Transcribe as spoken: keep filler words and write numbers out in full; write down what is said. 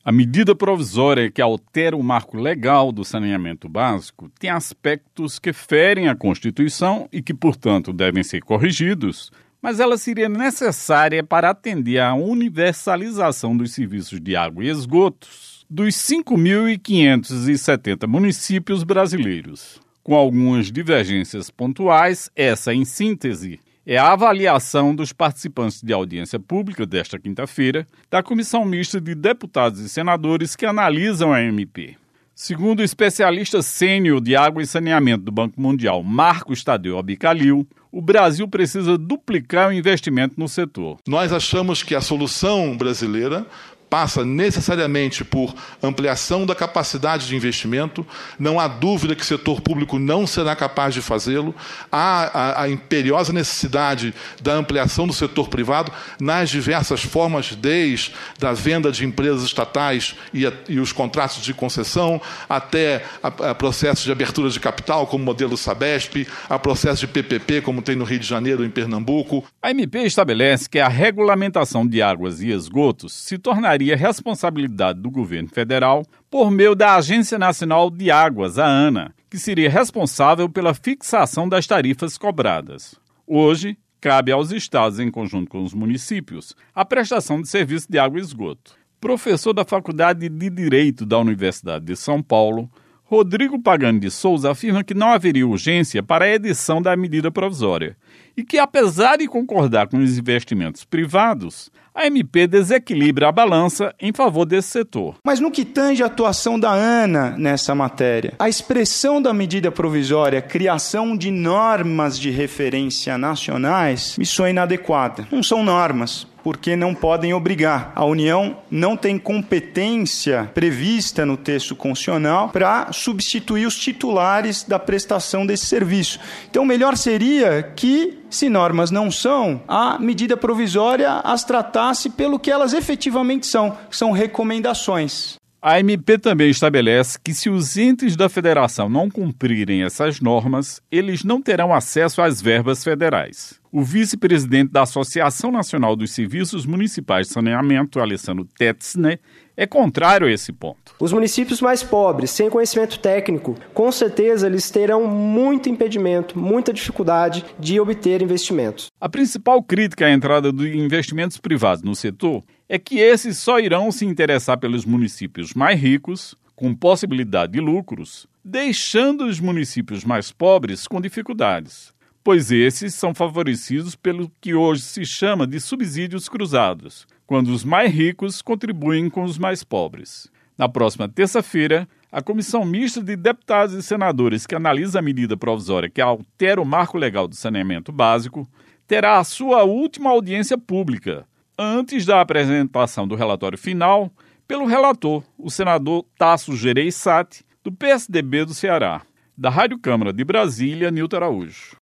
A medida provisória que altera o marco legal do saneamento básico tem aspectos que ferem a Constituição e que, portanto, devem ser corrigidos, mas ela seria necessária para atender à universalização dos serviços de água e esgotos dos cinco mil quinhentos e setenta municípios brasileiros. Com algumas divergências pontuais, essa, em síntese, é a avaliação dos participantes de audiência pública desta quinta-feira da Comissão Mista de Deputados e Senadores que analisam a M P. Segundo o especialista sênior de água e saneamento do Banco Mundial, Marcos Tadeu Abicalil, o Brasil precisa duplicar o investimento no setor. Nós achamos que a solução brasileira passa necessariamente por ampliação da capacidade de investimento. Não há dúvida que o setor público não será capaz de fazê-lo. Há a, a imperiosa necessidade da ampliação do setor privado nas diversas formas, desde a venda de empresas estatais e, a, e os contratos de concessão, até a, a processos de abertura de capital, como o modelo Sabesp, a processo de P P P, como tem no Rio de Janeiro e em Pernambuco. A M P estabelece que a regulamentação de águas e esgotos se tornaria a responsabilidade do governo federal por meio da Agência Nacional de Águas, a ANA, que seria responsável pela fixação das tarifas cobradas. Hoje, cabe aos estados, em conjunto com os municípios, a prestação de serviço de água e esgoto. Professor da Faculdade de Direito da Universidade de São Paulo, Rodrigo Pagani de Souza afirma que não haveria urgência para a edição da medida provisória e que, apesar de concordar com os investimentos privados, a M P desequilibra a balança em favor desse setor. Mas no que tange a atuação da ANA nessa matéria, a expressão da medida provisória, criação de normas de referência nacionais, me soa inadequada. Não são normas, porque não podem obrigar. A União não tem competência prevista no texto constitucional para substituir os titulares da prestação desse serviço. Então, melhor seria que, se normas não são, a medida provisória as tratasse pelo que elas efetivamente são, são recomendações. A M P também estabelece que, se os entes da federação não cumprirem essas normas, eles não terão acesso às verbas federais. O vice-presidente da Associação Nacional dos Serviços Municipais de Saneamento, Alessandro Tetzner, é contrário a esse ponto. Os municípios mais pobres, sem conhecimento técnico, com certeza eles terão muito impedimento, muita dificuldade de obter investimentos. A principal crítica à entrada de investimentos privados no setor é que esses só irão se interessar pelos municípios mais ricos, com possibilidade de lucros, deixando os municípios mais pobres com dificuldades, pois esses são favorecidos pelo que hoje se chama de subsídios cruzados, quando os mais ricos contribuem com os mais pobres. Na próxima terça-feira, a Comissão Mista de Deputados e Senadores que analisa a medida provisória que altera o marco legal do saneamento básico terá a sua última audiência pública, antes da apresentação do relatório final pelo relator, o senador Tasso Gereissati, do P S D B do Ceará. Da Rádio Câmara de Brasília, Nilton Araújo.